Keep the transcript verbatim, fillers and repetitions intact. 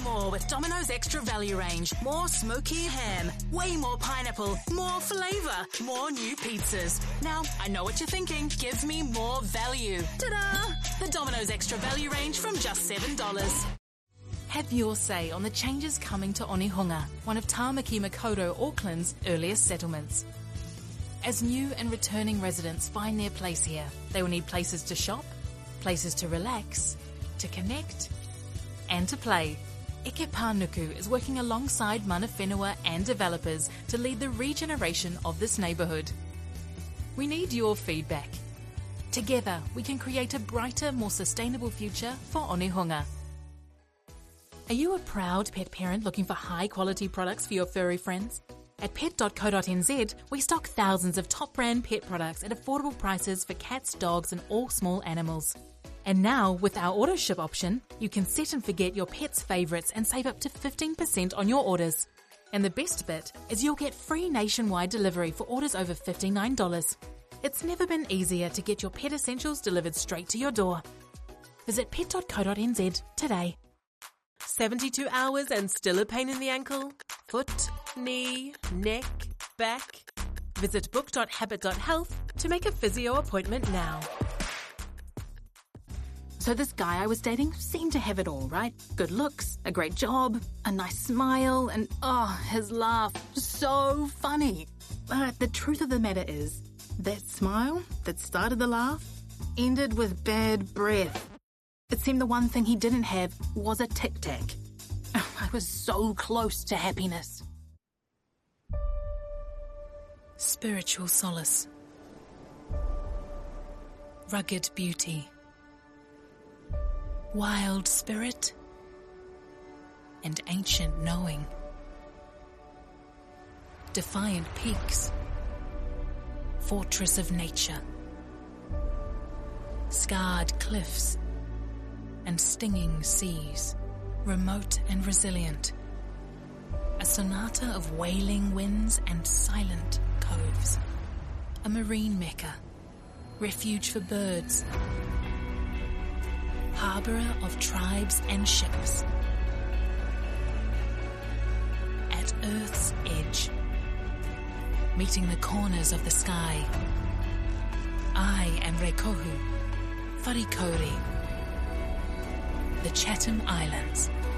more with Domino's Extra Value Range. More smoky ham, way more pineapple, more flavour, more new pizzas. Now, I know what you're thinking. Give me more value. Ta-da! The Domino's Extra Value Range from just seven dollars. Have your say on the changes coming to Onehunga, one of Tāmaki Makaurau, Auckland's earliest settlements. As new and returning residents find their place here, they will need places to shop, places to relax, to connect, and to play. Eke Pānuku is working alongside mana whenua and developers to lead the regeneration of this neighbourhood. We need your feedback. Together, we can create a brighter, more sustainable future for Onehunga. Are you a proud pet parent looking for high-quality products for your furry friends? At pet dot co dot n z, we stock thousands of top-brand pet products at affordable prices for cats, dogs, and all small animals. And now, with our auto ship option, you can set and forget your pet's favourites and save up to fifteen percent on your orders. And the best bit is you'll get free nationwide delivery for orders over fifty-nine dollars. It's never been easier to get your pet essentials delivered straight to your door. Visit pet dot co dot n z today. seventy-two hours and still a pain in the ankle? Foot, knee, neck, back? Visit book dot habit dot health to make a physio appointment now. So this guy I was dating seemed to have it all, right? Good looks, a great job, a nice smile, and oh, his laugh, so funny. But the truth of the matter is, that smile that started the laugh ended with bad breath. It seemed the one thing he didn't have was a Tic Tac. I was so close to happiness. Spiritual solace. Rugged beauty. Wild spirit. And ancient knowing. Defiant peaks. Fortress of nature. Scarred cliffs. And stinging seas, remote and resilient. A sonata of wailing winds and silent coves. A marine mecca, refuge for birds. Harbourer of tribes and ships. At Earth's edge, meeting the corners of the sky. I am Rekohu, Wharikauri. The Chatham Islands.